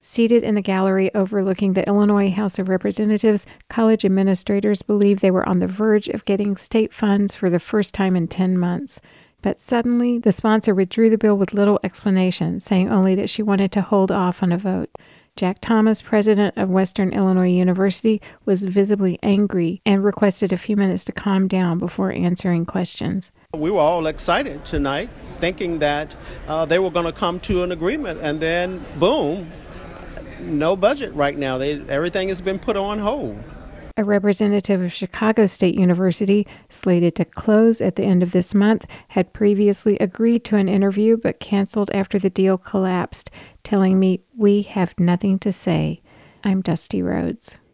Seated in the gallery overlooking the Illinois House of Representatives, college administrators believed they were on the verge of getting state funds for the first time in 10 months. But suddenly, the sponsor withdrew the bill with little explanation, saying only that she wanted to hold off on a vote. Jack Thomas, president of Western Illinois University, was visibly angry and requested a few minutes to calm down before answering questions. We were all excited tonight, thinking that they were going to come to an agreement, and then, boom, no budget right now. Everything has been put on hold. A representative of Chicago State University, slated to close at the end of this month, had previously agreed to an interview but canceled after the deal collapsed, telling me, "We have nothing to say." I'm Dusty Rhodes.